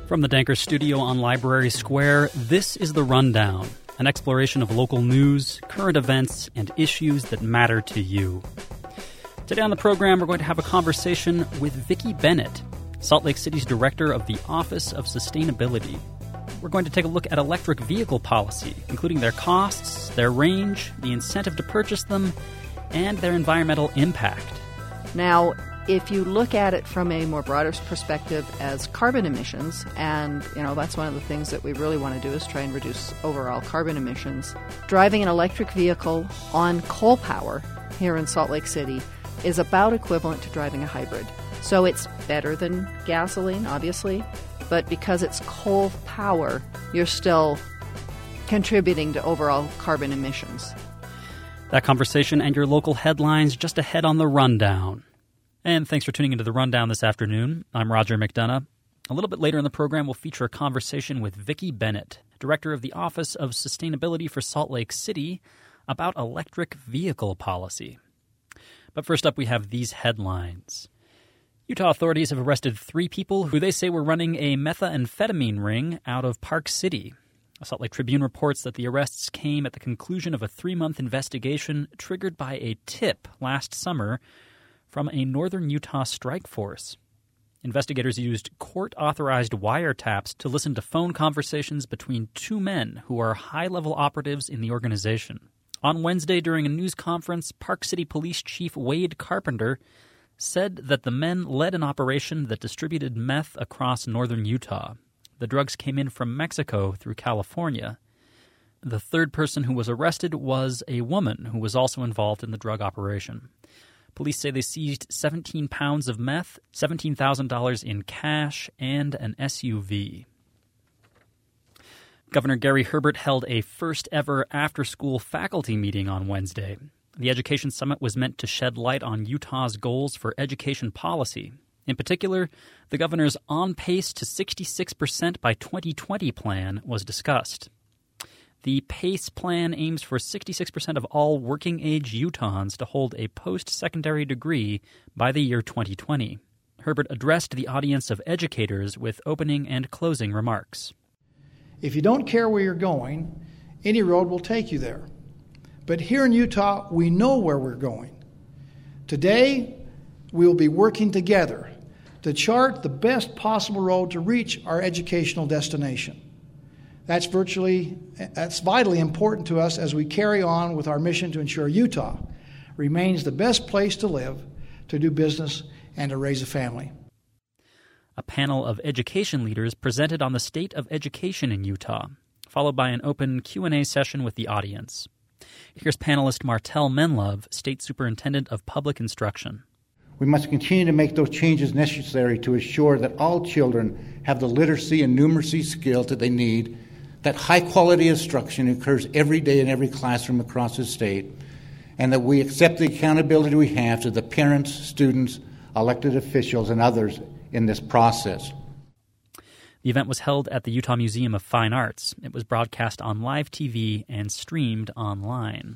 From the Danker studio on Library Square, this is The Rundown, an exploration of local news, current events, and issues that matter to you. Today on the program, we're going to have a conversation with Vicki Bennett, Salt Lake City's director of the Office of Sustainability. We're going to take a look at electric vehicle policy, including their costs, their range, the incentive to purchase them, and their environmental impact. Now, if you look at it from a more broader perspective as carbon emissions, and that's one of the things that we really want to do is try and reduce overall carbon emissions, driving an electric vehicle on coal power here in Salt Lake City is about equivalent to driving a hybrid. So it's better than gasoline, obviously, but because it's coal power, you're still contributing to overall carbon emissions. That conversation and your local headlines just ahead on The Rundown. And thanks for tuning into The Rundown this afternoon. I'm Roger McDonough. A little bit later in the program, we'll feature a conversation with Vicki Bennett, director of the Office of Sustainability for Salt Lake City, about electric vehicle policy. But first up, we have these headlines. Utah authorities have arrested 3 people who they say were running a methamphetamine ring out of Park City. A Salt Lake Tribune reports that the arrests came at the conclusion of a 3-month investigation triggered by a tip last summer from a northern Utah strike force. Investigators used court-authorized wiretaps to listen to phone conversations between 2 men who are high-level operatives in the organization. On Wednesday, during a news conference, Park City Police Chief Wade Carpenter said that the men led an operation that distributed meth across northern Utah. The drugs came in from Mexico through California. The 3rd person who was arrested was a woman who was also involved in the drug operation. Police say they seized 17 pounds of meth, $17,000 in cash, and an SUV. Governor Gary Herbert held a first-ever after-school faculty meeting on Wednesday. The Education Summit was meant to shed light on Utah's goals for education policy. In particular, the governor's on-pace to 66% by 2020 plan was discussed. The PACE plan aims for 66% of all working-age Utahns to hold a post-secondary degree by the year 2020. Herbert addressed the audience of educators with opening and closing remarks. If you don't care where you're going, any road will take you there. But here in Utah, we know where we're going. Today, we will be working together to chart the best possible road to reach our educational destination. That's vitally important to us as we carry on with our mission to ensure Utah remains the best place to live, to do business, and to raise a family. A panel of education leaders presented on the state of education in Utah, followed by an open Q&A session with the audience. Here's panelist Martel Menlove, State Superintendent of Public Instruction. We must continue to make those changes necessary to ensure that all children have the literacy and numeracy skills that they need, that high-quality instruction occurs every day in every classroom across the state, and that we accept the accountability we have to the parents, students, elected officials, and others in this process. The event was held at the Utah Museum of Fine Arts. It was broadcast on live TV and streamed online.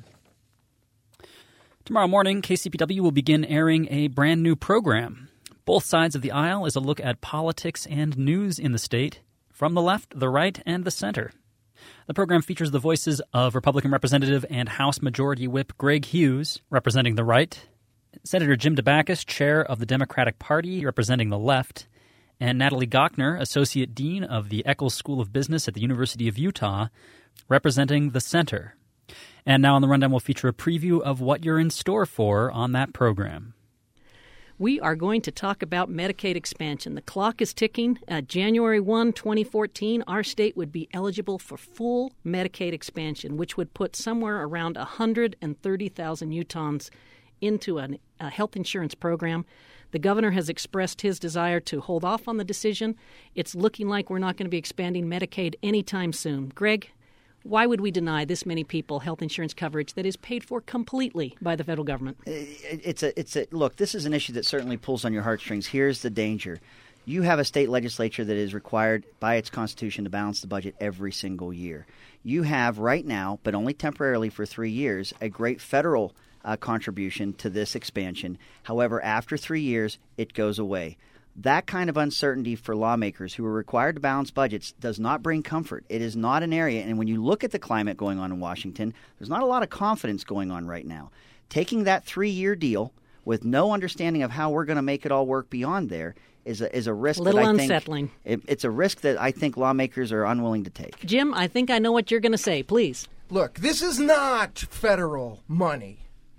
Tomorrow morning, KCPW will begin airing a brand new program. Both sides of the aisle is a look at politics and news in the state, from the left, the right, and the center. The program features the voices of Republican Representative and House Majority Whip Greg Hughes, representing the right, Senator Jim Dabakis, chair of the Democratic Party, representing the left, and Natalie Gochner, Associate Dean of the Eccles School of Business at the University of Utah, representing the center. And now on The Rundown, we'll feature a preview of what you're in store for on that program. We are going to talk about Medicaid expansion. The clock is ticking. January 1, 2014, our state would be eligible for full Medicaid expansion, which would put somewhere around 130,000 Utahns into a health insurance program. The governor has expressed his desire to hold off on the decision. It's looking like we're not going to be expanding Medicaid anytime soon. Greg, why would we deny this many people health insurance coverage that is paid for completely by the federal government? Look, this is an issue that certainly pulls on your heartstrings. Here's the danger. You have a state legislature that is required by its constitution to balance the budget every single year. You have right now, but only temporarily for 3 years, a great federal contribution to this expansion. However, after 3 years, it goes away. That kind of uncertainty for lawmakers who are required to balance budgets does not bring comfort. It is not an area, and when you look at the climate going on in Washington, there's not a lot of confidence going on right now. Taking that 3-year deal with no understanding of how we're going to make it all work beyond there is a risk. A little that I unsettling. Think it's a risk that I think lawmakers are unwilling to take. Jim, I think I know what you're going to say. Please. Look, this is not federal money.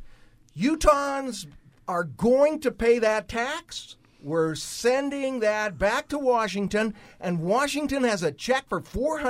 Utahns are going to pay that tax. We're sending that back to Washington, and Washington has a check for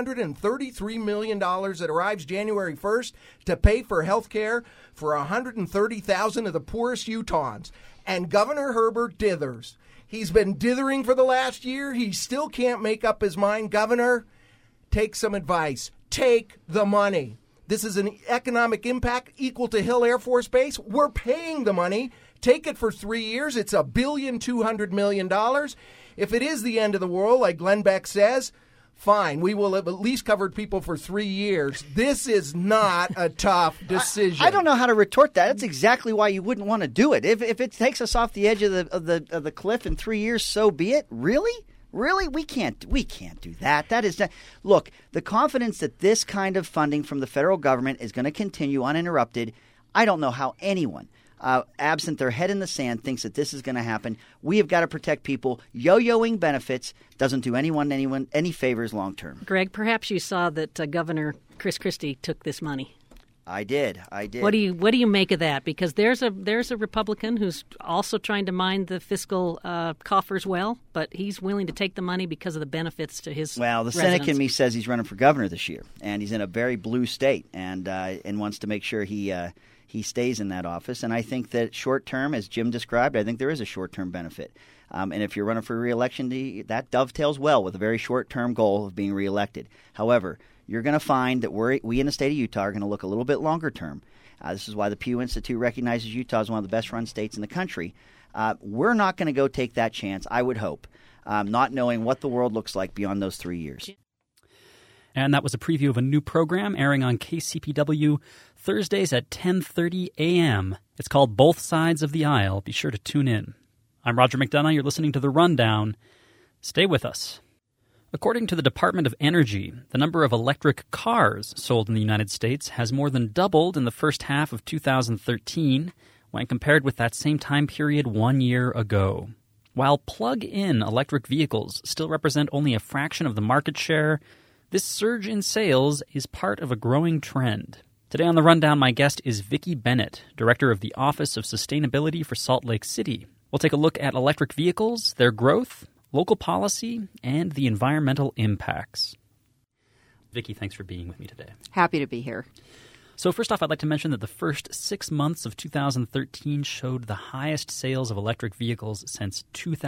$433 million that arrives January 1st to pay for health care for 130,000 of the poorest Utahns. And Governor Herbert dithers. He's been dithering for the last year. He still can't make up his mind. Governor, take some advice. Take the money. This is an economic impact equal to Hill Air Force Base. We're paying the money. Take it for 3 years. It's $1.2 billion. If it is the end of the world, like Glenn Beck says, fine. We will have at least covered people for 3 years. This is not a tough decision. I don't know how to retort that. That's exactly why you wouldn't want to do it. If it takes us off the edge of the cliff in 3 years, so be it. Really? Really? We can't do that. That is look, the confidence that this kind of funding from the federal government is going to continue uninterrupted, I don't know how anyone absent their head in the sand thinks that this is going to happen. We have got to protect people. Yo-yoing benefits doesn't do anyone any favors long term. Greg, perhaps you saw that Governor Chris Christie took this money. I did. What do you make of that? Because there's a Republican who's also trying to mind the fiscal coffers well, but he's willing to take the money because of the benefits to his Well, the residents. cynic in me says he's running for governor this year, and he's in a very blue state, and wants to make sure he stays in that office. And I think that short term, as Jim described, I think there is a short-term benefit. And if you're running for re-election, that dovetails well with a very short-term goal of being re-elected. However, you're going to find that we in the state of Utah are going to look a little bit longer term. This is why the Pew Institute recognizes Utah as one of the best-run states in the country. We're not going to go take that chance, I would hope, not knowing what the world looks like beyond those 3 years. And that was a preview of a new program airing on KCPW Thursdays at 10:30 a.m. It's called Both Sides of the Aisle. Be sure to tune in. I'm Roger McDonough. You're listening to The Rundown. Stay with us. According to the Department of Energy, the number of electric cars sold in the United States has more than doubled in the first half of 2013 when compared with that same time period 1 year ago. While plug-in electric vehicles still represent only a fraction of the market share, this surge in sales is part of a growing trend. Today on The Rundown, my guest is Vicki Bennett, Director of the Office of Sustainability for Salt Lake City. We'll take a look at electric vehicles, their growth, local policy, and the environmental impacts. Vicki, thanks for being with me today. Happy to be here. So first off, I'd like to mention that the first 6 months of 2013 showed the highest sales of electric vehicles since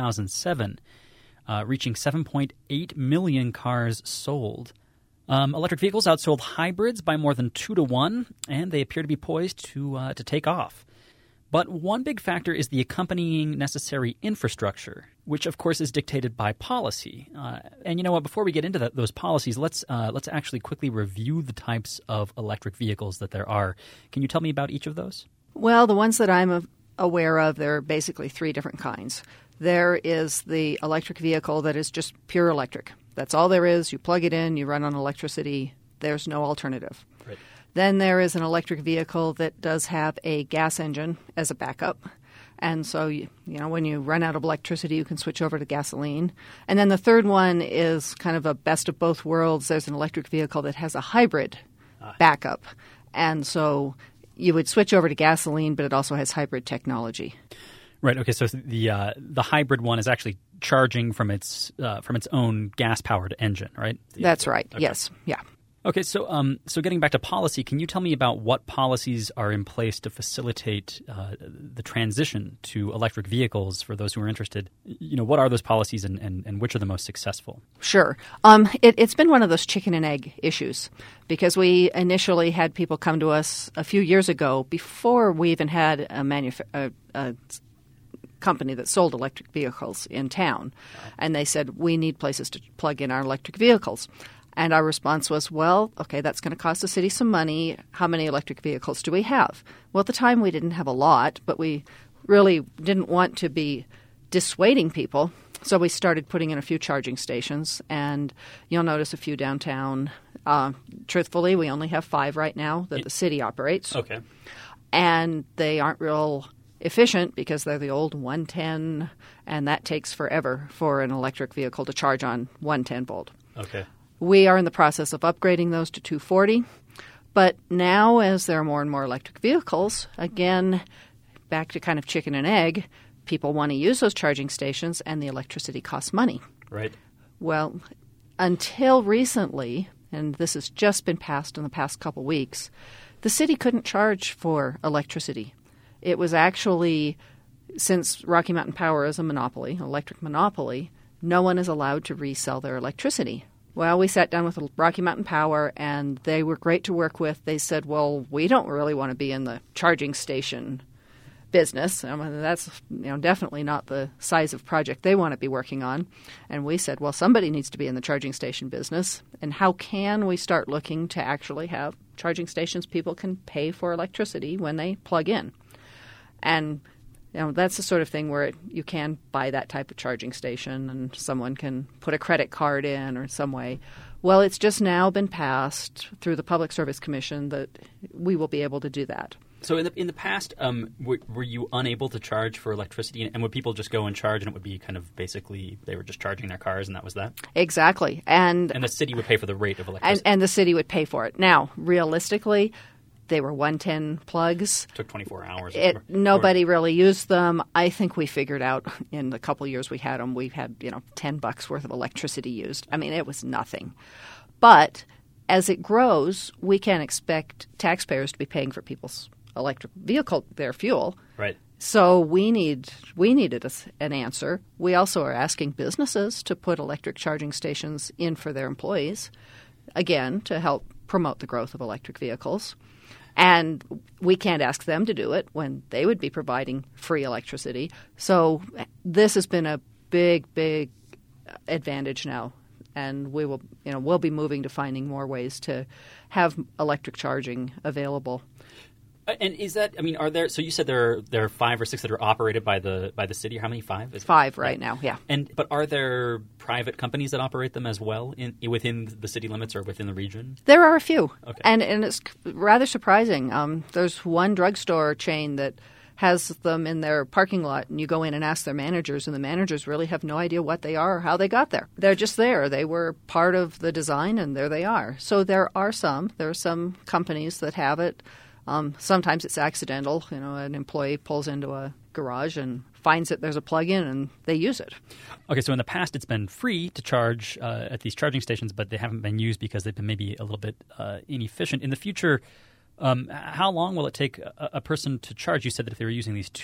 2007, reaching 7.8 million cars sold. Electric vehicles outsold hybrids by more than 2 to 1, and they appear to be poised to take off. But one big factor is the accompanying necessary infrastructure, which of course is dictated by policy. And you know what? Before we get into those policies, let's actually quickly review the types of electric vehicles that there are. Can you tell me about each of those? Well, the ones that I'm aware of, there are basically 3 different kinds. There is the electric vehicle that is just pure electric. That's all there is. You plug it in, you run on electricity. There's no alternative. Right. Then there is an electric vehicle that does have a gas engine as a backup. And so, when you run out of electricity, you can switch over to gasoline. And then the third one is kind of a best of both worlds. There's an electric vehicle that has a hybrid backup. And so you would switch over to gasoline, but it also has hybrid technology. Right. Okay. So the hybrid one is actually charging from its own gas-powered engine, right? That's right. Okay. Yes. Yeah. Okay. So getting back to policy, can you tell me about what policies are in place to facilitate the transition to electric vehicles for those who are interested? What are those policies and which are the most successful? Sure. It's been one of those chicken and egg issues because we initially had people come to us a few years ago before we even had a company that sold electric vehicles in town. And they said, we need places to plug in our electric vehicles. And our response was, well, okay, that's going to cost the city some money. How many electric vehicles do we have? Well, at the time we didn't have a lot, but we really didn't want to be dissuading people. So we started putting in a few charging stations, and you'll notice a few downtown. Truthfully, we only have 5 right now that the city operates. Okay. And they aren't real efficient because they're the old 110, and that takes forever for an electric vehicle to charge on 110 volt. Okay. We are in the process of upgrading those to 240. But now, as there are more and more electric vehicles, again, back to kind of chicken and egg, people want to use those charging stations, and the electricity costs money. Right. Well, until recently, and this has just been passed in the past couple weeks, the city couldn't charge for electricity. It was actually, since Rocky Mountain Power is a monopoly, an electric monopoly, no one is allowed to resell their electricity. Well, we sat down with Rocky Mountain Power, and they were great to work with. They said, well, we don't really want to be in the charging station business. I mean, that's definitely not the size of project they want to be working on. And we said, well, somebody needs to be in the charging station business. And how can we start looking to actually have charging stations people can pay for electricity when they plug in? And that's the sort of thing where you can buy that type of charging station and someone can put a credit card in or some way. Well, it's just now been passed through the Public Service Commission that we will be able to do that. So in the past, were you unable to charge for electricity? And would people just go and charge, and it would be kind of basically they were just charging their cars, and that was that? Exactly. And the city would pay for the rate of electricity? And the city would pay for it. Now, realistically, they were 110 plugs. It took 24 hours. Nobody really used them. I think we figured out in the couple years we had them, we had $10 worth of electricity used. I mean, it was nothing. But as it grows, we can expect taxpayers to be paying for people's electric vehicle, their fuel. Right. So we needed an answer. We also are asking businesses to put electric charging stations in for their employees, again, to help promote the growth of electric vehicles. And we can't ask them to do it when they would be providing free electricity. So this has been a big, big advantage now. And we will, we'll be moving to finding more ways to have electric charging available. And is that? I mean, are there? So you said there are 5 or 6 that are operated by the city. How many? 5? 5 right now. Yeah. But are there private companies that operate them as well within the city limits or within the region? There are a few. Okay. And it's rather surprising. There's one drugstore chain that has them in their parking lot, and you go in and ask their managers, and the managers really have no idea what they are or how they got there. They're just there. They were part of the design, and there they are. So there are some companies that have it. Sometimes it's accidental. An employee pulls into a garage and finds that there's a plug-in, and they use it. Okay, so in the past it's been free to charge at these charging stations, but they haven't been used because they've been maybe a little bit inefficient. In the future, how long will it take a person to charge? You said that if they were using these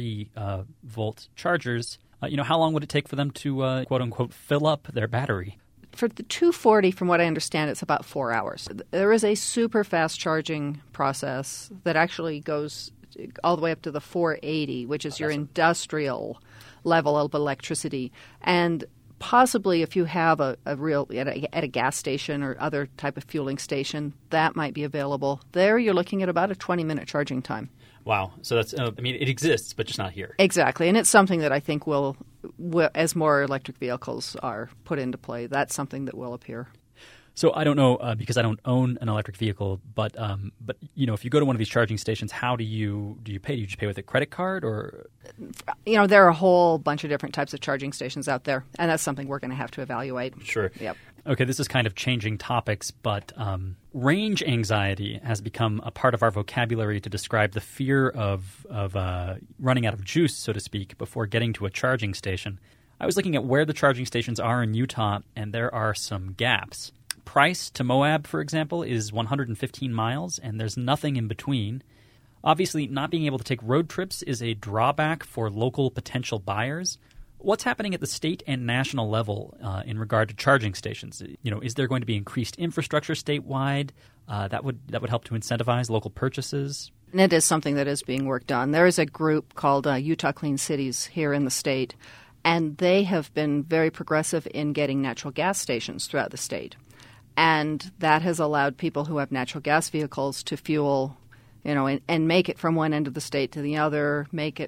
240-volt chargers, how long would it take for them to, quote-unquote, fill up their battery? For the 240, from what I understand, it's about 4 hours. There is a super fast charging process that actually goes all the way up to the 480, which is your industrial level of electricity. And possibly if you have a real at a gas station or other type of fueling station, that might be available. There you're looking at about a 20-minute charging time. Wow. So that's it exists, but just not here. Exactly. And it's something that I think will, as more electric vehicles are put into play, that's something that will appear. So I don't know because I don't own an electric vehicle, but if you go to one of these charging stations, how do you pay? Do you just pay with a credit card or? There are a whole bunch of different types of charging stations out there, and that's something we're going to have to evaluate. Sure. Yep. Okay, this is kind of changing topics, but range anxiety has become a part of our vocabulary to describe the fear of running out of juice, so to speak, before getting to a charging station. I was looking at where the charging stations are in Utah, and there are some gaps. Price to Moab, for example, is 115 miles, and there's nothing in between. Obviously, not being able to take road trips is a drawback for local potential buyers. What's happening at the state and national level in regard to charging stations? Is there going to be increased infrastructure statewide that would help to incentivize local purchases? And it is something that is being worked on. There is a group called Utah Clean Cities here in the state, and they have been very progressive in getting natural gas stations throughout the state. And that has allowed people who have natural gas vehicles to fuel, and make it from one end of the state to the other, make it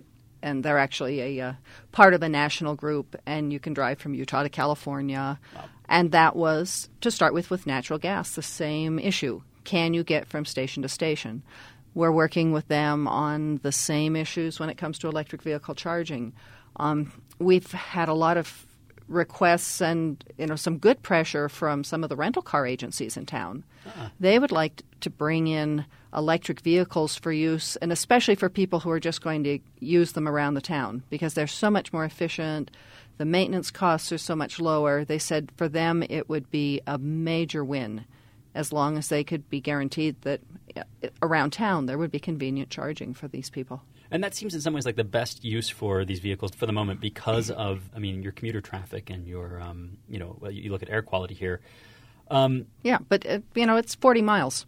and they're actually a part of a national group, and you can drive from Utah to California. Wow. And that was, to start with natural gas, the same issue. Can you get from station to station? We're working with them on the same issues when it comes to electric vehicle charging. We've had a lot of requests and some good pressure from some of the rental car agencies in town. They would like to bring in electric vehicles for use, and especially for people who are just going to use them around the town, because they're so much more efficient. The maintenance costs are so much lower. They said for them it would be a major win as long as they could be guaranteed that around town there would be convenient charging for these people. And that seems in some ways like the best use for these vehicles for the moment because of, your commuter traffic and your, you look at air quality here. Yeah, but, it's 40 miles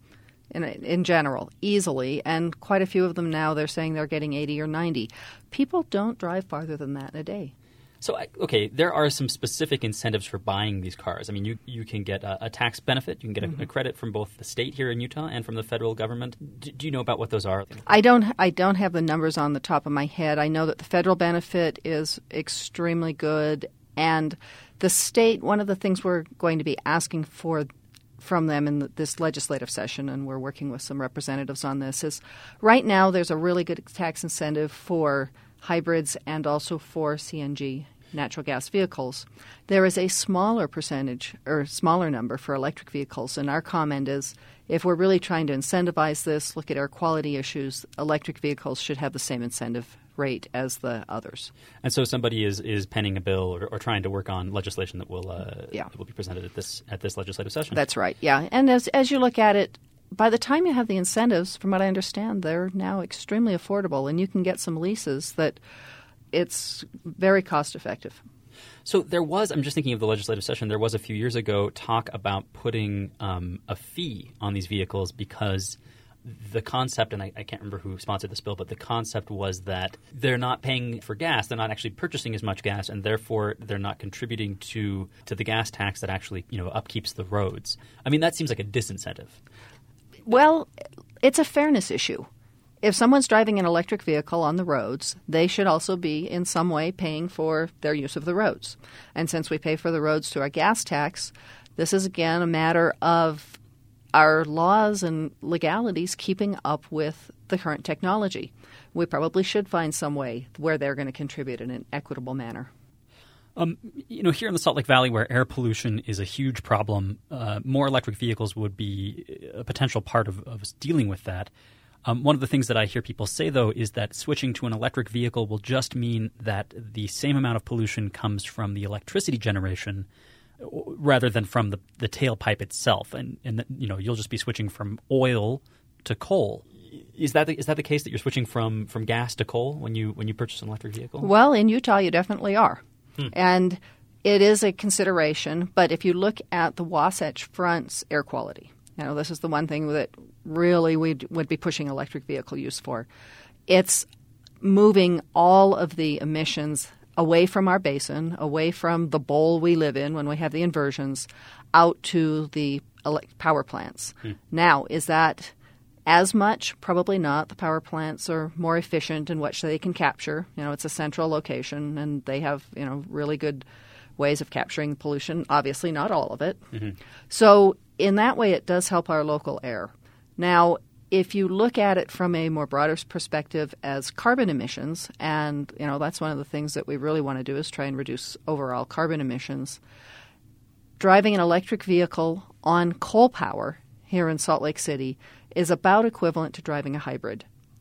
in general, easily. And quite a few of them now, they're saying they're getting 80 or 90. People don't drive farther than that in a day. So, there are some specific incentives for buying these cars. You can get a tax benefit. You can get a credit from both the state here in Utah and from the federal government. Do you know about what those are? I don't have the numbers on the top of my head. I know that the federal benefit is extremely good. And the state, one of the things we're going to be asking from them in this legislative session, and we're working with some representatives on this, is right now there's a really good tax incentive for hybrids and also for CNG, natural gas vehicles. There is a smaller percentage or smaller number for electric vehicles, and our comment is if we're really trying to incentivize this, look at air quality issues, electric vehicles should have the same incentive rate as the others. And so somebody is penning a bill or trying to work on legislation that will be presented at this legislative session. That's right, yeah. And as you look at it, by the time you have the incentives, from what I understand, they're now extremely affordable, and you can get some leases that it's very cost effective. So there was, I'm just thinking of the legislative session, there was a few years ago talk about putting a fee on these vehicles because the concept, and I can't remember who sponsored this bill, but the concept was that they're not paying for gas, they're not actually purchasing as much gas, and therefore they're not contributing to the gas tax that actually upkeeps the roads. That seems like a disincentive. Well, it's a fairness issue. If someone's driving an electric vehicle on the roads, they should also be in some way paying for their use of the roads. And since we pay for the roads through our gas tax, this is again a matter of our laws and legalities keeping up with the current technology. We probably should find some way where they're going to contribute in an equitable manner. Here in the Salt Lake Valley, where air pollution is a huge problem, more electric vehicles would be a potential part of dealing with that. One of the things that I hear people say, though, is that switching to an electric vehicle will just mean that the same amount of pollution comes from the electricity generation rather than from the tailpipe itself. And you'll just be switching from oil to coal. Is that the case, that you're switching from gas to coal when you purchase an electric vehicle? Well, in Utah, you definitely are. And it is a consideration. But if you look at the Wasatch Front's air quality, this is the one thing that really we would be pushing electric vehicle use for. It's moving all of the emissions away from our basin, away from the bowl we live in when we have the inversions, out to the power plants. Now, is that as much? Probably not. The power plants are more efficient in what they can capture. It's a central location, and they have, really good ways of capturing pollution. Obviously, not all of it. Mm-hmm. So in that way, it does help our local air. Now, if you look at it from a more broader perspective as carbon emissions, and, that's one of the things that we really want to do is try and reduce overall carbon emissions, driving an electric vehicle on coal power here in Salt Lake City is about equivalent to driving a hybrid.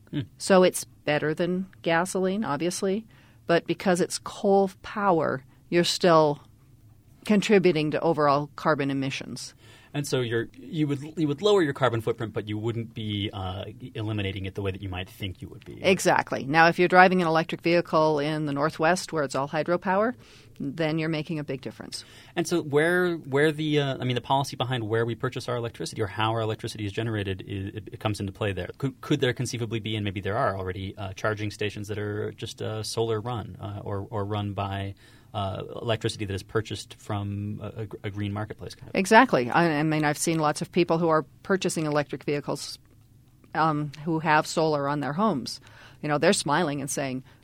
So it's better than gasoline, obviously, but because it's coal power, you're still contributing to overall carbon emissions. And so you would lower your carbon footprint, but you wouldn't be eliminating it the way that you might think you would be. Exactly. Now, if you're driving an electric vehicle in the Northwest where it's all hydropower, then you're making a big difference. And so where the policy behind where we purchase our electricity or how our electricity is generated, it comes into play there. Could there conceivably be, and maybe there are already, charging stations that are just solar run or run by electricity that is purchased from a green marketplace kind of? Exactly. I've seen lots of people who are purchasing electric vehicles who have solar on their homes. They're smiling and saying,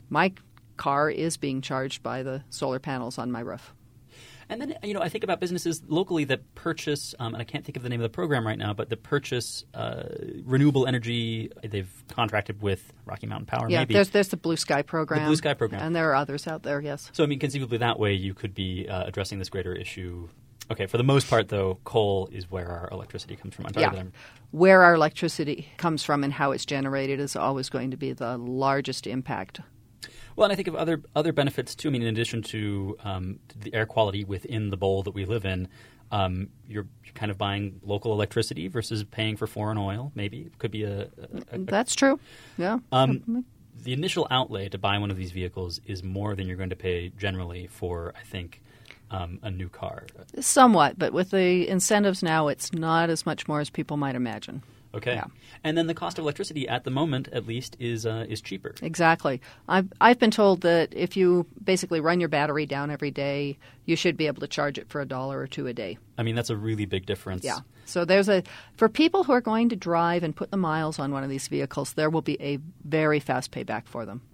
my car is being charged by the solar panels on my roof. And then, I think about businesses locally that purchase, and I can't think of the name of the program right now, but that purchase renewable energy. They've contracted with Rocky Mountain Power, maybe. Yeah, there's the Blue Sky program. The Blue Sky program. And there are others out there, yes. So, conceivably that way you could be addressing this greater issue. Okay, for the most part, though, coal is where our electricity comes from. Where our electricity comes from and how it's generated is always going to be the largest impact. Well, and I think of other benefits, too. In addition to the air quality within the bowl that we live in, you're kind of buying local electricity versus paying for foreign oil, maybe. It could be a That's true, yeah. The initial outlay to buy one of these vehicles is more than you're going to pay generally for, I think, a new car. Somewhat, but with the incentives now, it's not as much more as people might imagine. Okay. Yeah. And then the cost of electricity at the moment, at least, is cheaper. Exactly. I've been told that if you basically run your battery down every day, you should be able to charge it for $1 or $2 a day. That's a really big difference. Yeah. So for people who are going to drive and put the miles on one of these vehicles, there will be a very fast payback for them.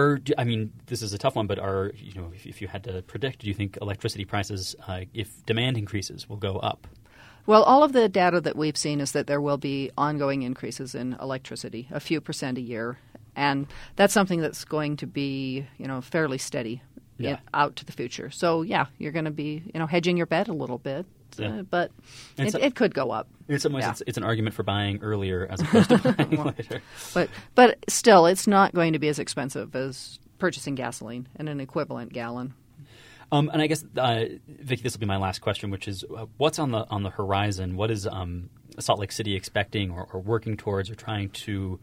This is a tough one, but if you had to predict, do you think electricity prices, if demand increases, will go up? Well, all of the data that we've seen is that there will be ongoing increases in electricity, a few percent a year. And that's something that's going to be, fairly steady out to the future. So, you're going to be, hedging your bet a little bit. But it could go up. In some ways, it's an argument for buying earlier as opposed to buying later. But still, it's not going to be as expensive as purchasing gasoline in an equivalent gallon. And I guess, Vicki, this will be my last question, which is what's on the horizon? What is Salt Lake City expecting or working towards or trying to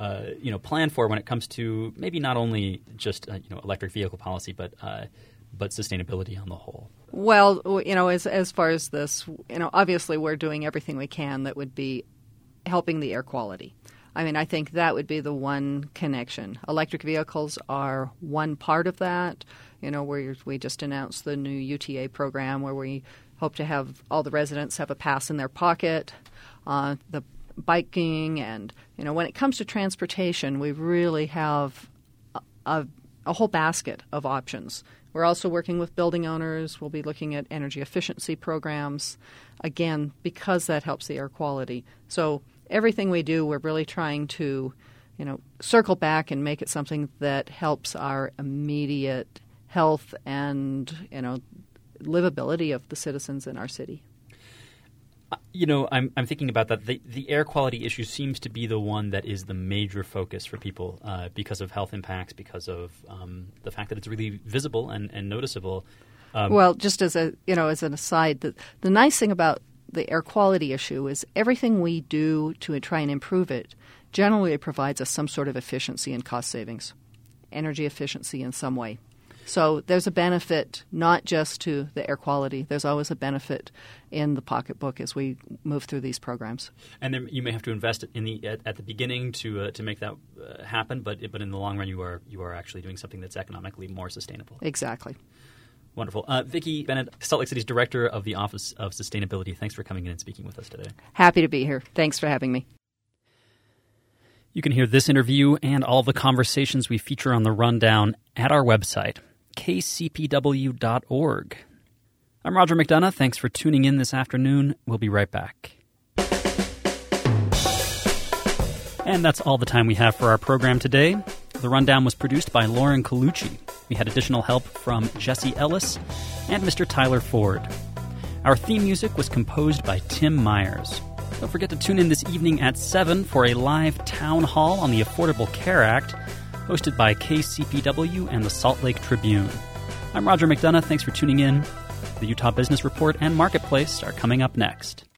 plan for when it comes to maybe not only just electric vehicle policy, but sustainability on the whole? Well, as far as this, obviously we're doing everything we can that would be helping the air quality. I think that would be the one connection. Electric vehicles are one part of that. We just announced the new UTA program where we hope to have all the residents have a pass in their pocket. The biking and, when it comes to transportation, we really have a whole basket of options. We're also working with building owners. We'll be looking at energy efficiency programs, again, because that helps the air quality. So everything we do, we're really trying to, circle back and make it something that helps our immediate health and, livability of the citizens in our city. I'm thinking about that. The air quality issue seems to be the one that is the major focus for people because of health impacts, because of the fact that it's really visible and noticeable. Well, just as an aside, the nice thing about the air quality issue is everything we do to try and improve it generally provides us some sort of efficiency and cost savings, energy efficiency in some way. So there's a benefit not just to the air quality. There's always a benefit in the pocketbook as we move through these programs. And then you may have to invest at the beginning to make that happen, but in the long run you are actually doing something that's economically more sustainable. Exactly. Wonderful. Vicki Bennett, Salt Lake City's Director of the Office of Sustainability, thanks for coming in and speaking with us today. Happy to be here. Thanks for having me. You can hear this interview and all the conversations we feature on the Rundown at our website, kcpw.org. I'm Roger McDonough. Thanks for tuning in this afternoon. We'll be right back. And that's all the time we have for our program today. The Rundown was produced by Lauren Colucci. We had additional help from Jesse Ellis and Mr. Tyler Ford. Our theme music was composed by Tim Myers. Don't forget to tune in this evening at 7 for a live town hall on the Affordable Care Act, hosted by KCPW and the Salt Lake Tribune. I'm Roger McDonough. Thanks for tuning in. The Utah Business Report and Marketplace are coming up next.